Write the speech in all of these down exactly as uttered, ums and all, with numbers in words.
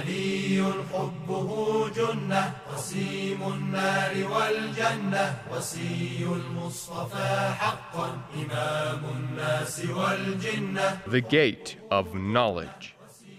علي حبه جنة قسيم النار والجنة وصي المصطفى حقا إمام الناس والجنة. The Gate of Knowledge.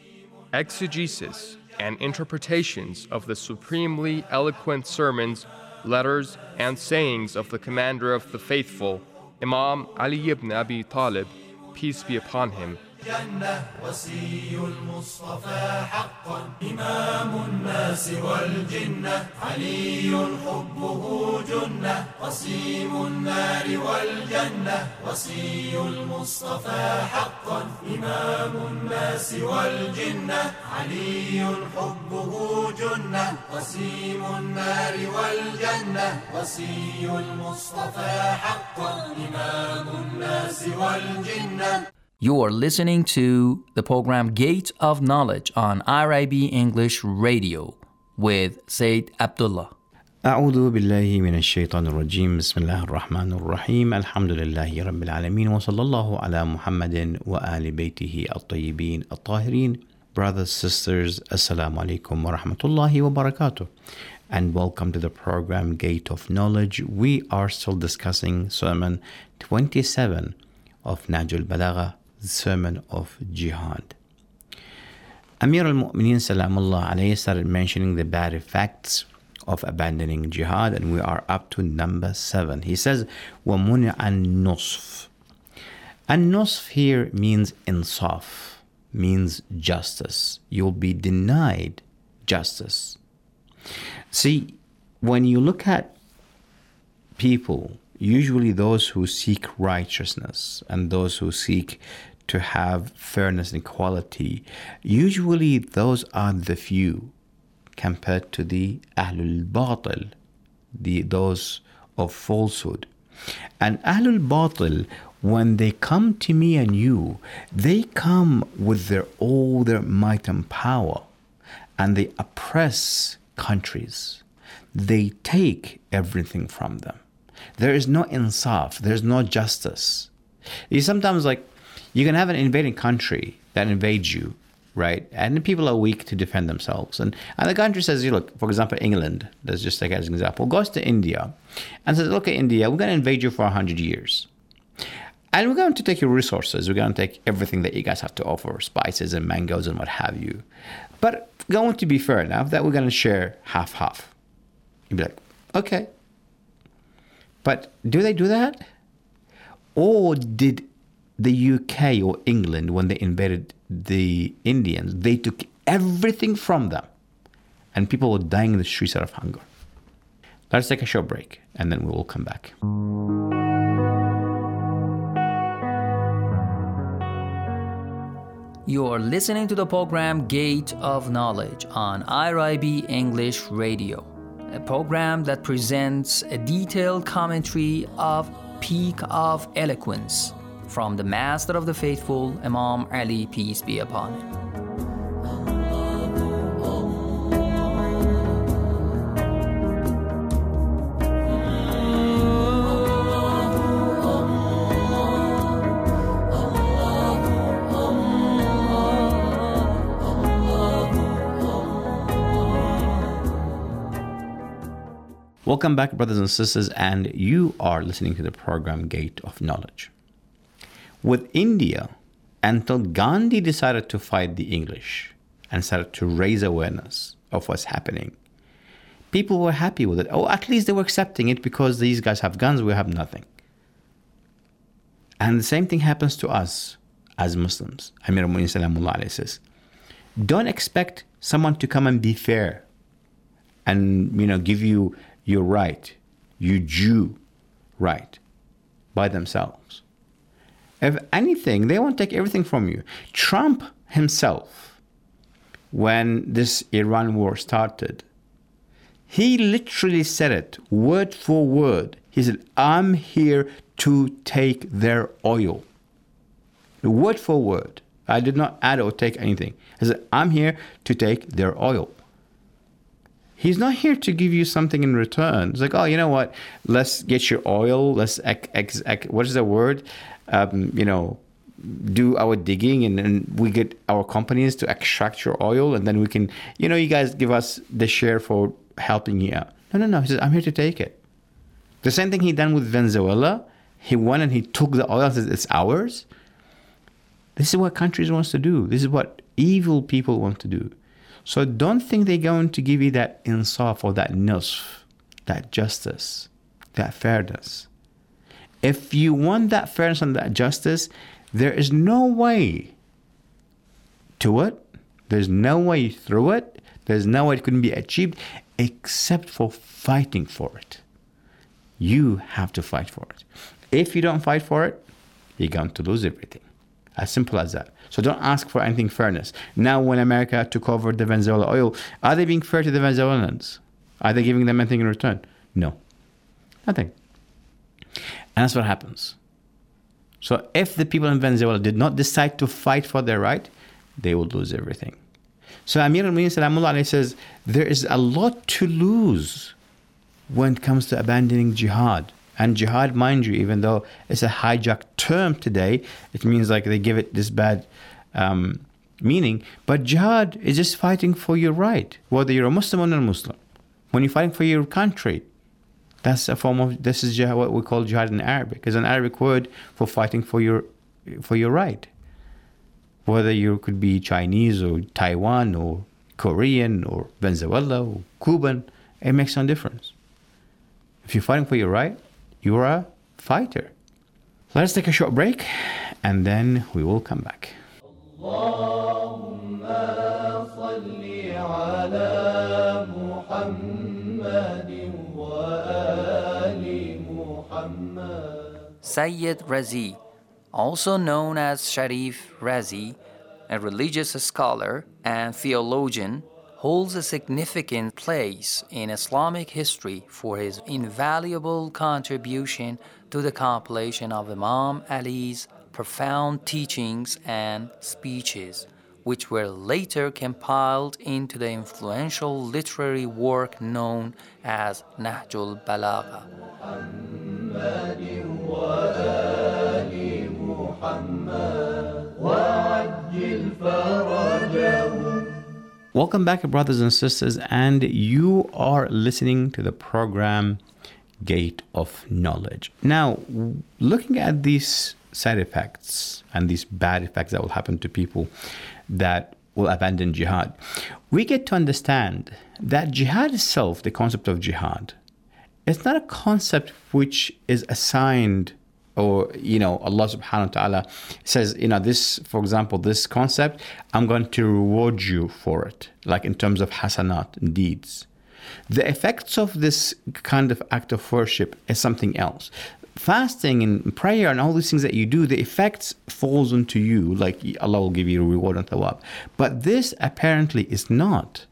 Exegesis and interpretations of the supremely eloquent sermons, letters, and sayings of the commander of the faithful, Imam Ali ibn Abi Talib, peace be upon him. جنة وصي المصطفى حقا إمام الناس والجنة علي حبه جنة قسيم النار والجنة وصي المصطفى حقا إمام الناس والجنة علي حبه جنة قسيم النار والجنة وصي المصطفى حقا إمام الناس والجنة. You are listening to the program Gate of Knowledge on R I B English Radio with Sayyid Abdullah. أعوذ بالله من الشيطان الرجيم بسم الله الرحمن الرحيم الحمد لله رب العالمين وصلى الله على محمد وآل بيته الطيبين الطاهرين. Brothers, sisters, Assalamu alaikum wa rahmatullahi wa barakatuh, and welcome to the program Gate of Knowledge. We are still discussing Sermon twenty-seven of Nahj al-Balagha, the Sermon of Jihad. Amir al-Mu'mineen Salamullah alayhi started mentioning the bad effects of abandoning jihad, and we are up to number seven. He says, وَمُنِعَ النُّصْفِ. An-nusf here means insaf, means justice. You'll be denied justice. See, when you look at people, usually those who seek righteousness and those who seek to have fairness and equality, usually those are the few compared to the Ahlul Batil, the those of falsehood. And Ahlul Batil, when they come to me and you, they come with their all their might and power, and they oppress countries. They take everything from them. There is no insaf, there's no justice. You sometimes, like, you can have an invading country that invades you, right? And the people are weak to defend themselves. And, and the country says, you look, for example, England, let's just take as an example, goes to India and says, look at India, we're going to invade you for one hundred years. And we're going to take your resources. We're going to take everything that you guys have to offer, spices and mangoes and what have you. But going to be fair enough that we're going to share half-half. You'd be like, okay. But do they do that? Or did the U K or England, when they invaded the Indians, they took everything from them and people were dying in the streets out of hunger? Let's take a short break and then we will come back. You are listening to the program Gate of Knowledge on R I B English Radio, a program that presents a detailed commentary of Peak of Eloquence from the Master of the Faithful, Imam Ali, peace be upon him. Welcome back, brothers and sisters, and you are listening to the program Gate of Knowledge. With India, until Gandhi decided to fight the English and started to raise awareness of what's happening, people were happy with it. Oh, at least they were accepting it because these guys have guns, we have nothing. And the same thing happens to us as Muslims. Amir al-Mu'mineen Salamullah alayhi says, don't expect someone to come and be fair and, you know, give you your right, you Jew right, by themselves. If anything, they won't take everything from you. Trump himself, when this Iran war started, he literally said it word for word. He said, I'm here to take their oil. Word for word. I did not add or take anything. He said, I'm here to take their oil. He's not here to give you something in return. It's like, oh, you know what? Let's get your oil. Let's, ex, ex, ex, what is the word? Um, you know, do our digging and, and we get our companies to extract your oil, and then we can, you know, you guys give us the share for helping you out. No, no, no. He says, I'm here to take it. The same thing he done with Venezuela. He went and he took the oil and says, it's ours. This is what countries wants to do. This is what evil people want to do. So don't think they're going to give you that insaf or that nusf, that justice, that fairness. If you want that fairness and that justice, there is no way to it. There's no way through it. There's no way it couldn't be achieved except for fighting for it. You have to fight for it. If you don't fight for it, you're going to lose everything. As simple as that. So don't ask for anything fairness. Now, when America took over the Venezuela oil, are they being fair to the Venezuelans? Are they giving them anything in return? No. Nothing. And that's what happens. So if the people in Venezuela did not decide to fight for their right, they will lose everything. So Amir al-Mu'minin Salamullah alayhi says, there is a lot to lose when it comes to abandoning jihad. And jihad, mind you, even though it's a hijacked term today, it means like they give it this bad um, meaning. But jihad is just fighting for your right, whether you're a Muslim or non-Muslim. When you're fighting for your country, that's a form of, this is jihad, what we call jihad in Arabic. It's an Arabic word for fighting for your for your right. Whether you could be Chinese or Taiwan or Korean or Venezuela or Cuban, it makes no difference. If you're fighting for your right, you're a fighter. Let's take a short break and then we will come back. Allahumma salli ala Muhammadin wa ali Muhammad. Sayyid Razi, also known as Sharif Razi, a religious scholar and theologian, holds a significant place in Islamic history for his invaluable contribution to the compilation of Imam Ali's profound teachings and speeches, which were later compiled into the influential literary work known as Nahjul Balagha. Welcome back, brothers and sisters, and you are listening to the program Gate of Knowledge. Now, looking at these side effects and these bad effects that will happen to people that will abandon jihad, we get to understand that jihad itself, the concept of jihad, it's not a concept which is assigned, or, you know, Allah subhanahu wa ta'ala says, you know, this, for example, this concept, I'm going to reward you for it, like in terms of hasanat and deeds. The effects of this kind of act of worship is something else. Fasting and prayer and all these things that you do, the effects falls onto you, like Allah will give you a reward and thawab. But this apparently is not.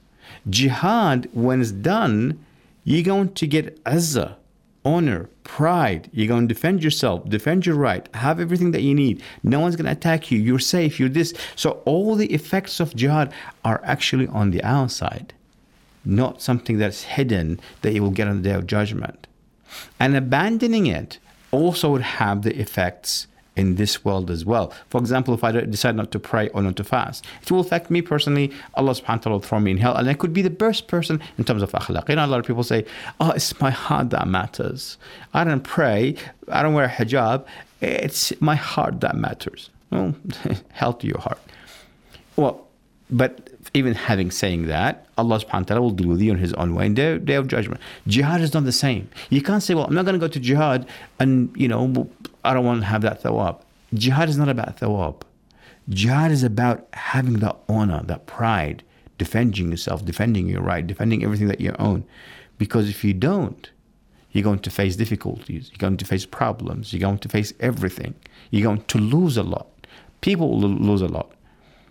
Jihad, when it's done, you're going to get izzah, honor, pride. You're going to defend yourself, defend your right, have everything that you need. No one's going to attack you. You're safe. You're this. So all the effects of jihad are actually on the outside, not something that's hidden that you will get on the day of judgment. And abandoning it also would have the effects in this world as well. For example, if I decide not to pray or not to fast, it will affect me personally. Allah subhanahu wa ta'ala will throw me in hell, and I could be the best person in terms of akhlaq. You know, a lot of people say, oh, it's my heart that matters. I don't pray, I don't wear a hijab, it's my heart that matters. Well, hell to your heart. Well, but even having saying that, Allah subhanahu wa ta'ala will deal with you in His own way in the day of judgment. Jihad is not the same. You can't say, well, I'm not going to go to jihad and, you know, I don't want to have that thawab. Jihad is not about thawab. Jihad is about having that honor, that pride, defending yourself, defending your right, defending everything that you own. Because if you don't, you're going to face difficulties. You're going to face problems. You're going to face everything. You're going to lose a lot. People will lose a lot.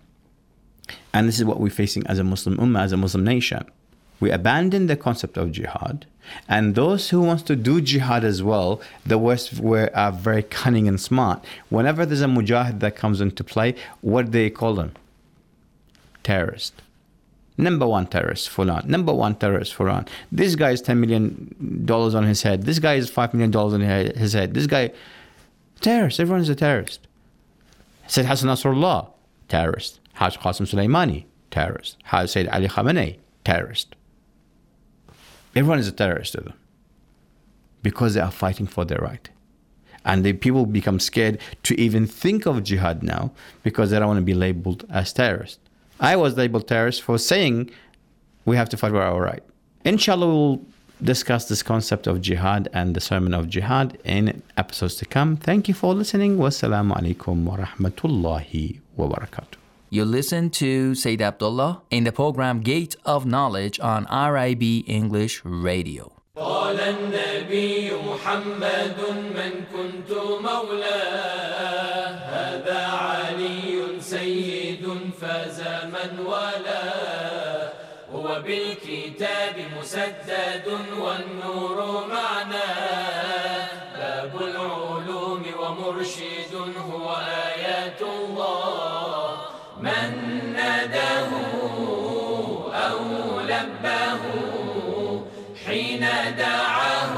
And this is what we're facing as a Muslim ummah, as a Muslim nation. We abandon the concept of jihad. And those who want to do jihad as well, the West were, are very cunning and smart. Whenever there's a mujahid that comes into play, what do they call them? Terrorist. Number one terrorist, Fulan. Number one terrorist, Fulan. This guy is ten million dollars on his head. This guy is five million dollars on his head. This guy, terrorist. Everyone's a terrorist. Sayyid Hassan Nasrullah, terrorist. Haj Qasim Soleimani, terrorist. Haj Sayyid Ali Khamenei, terrorist. Everyone is a terrorist to them because they are fighting for their right. And the people become scared to even think of jihad now because they don't want to be labeled as terrorists. I was labeled terrorist for saying we have to fight for our right. Inshallah, we'll discuss this concept of jihad and the sermon of jihad in episodes to come. Thank you for listening. Wassalamu alaikum wa rahmatullahi wa barakatuh. You listen to Sayyid Abdullah in the program Gate of Knowledge on R I B English Radio. قال النبي محمد من كنت مولاه هذا علي سيد فاز من والاه هو بالكتاب مسدد والنور معناه باب العلوم ومرشد هو آيات الله من ناداه أو لباه حين دعاه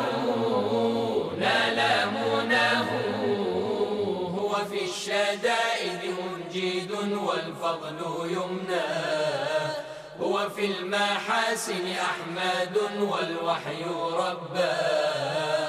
نال مناه هو في الشدائد منجد والفضل يمناه هو في المحاسن أحمد والوحي رباه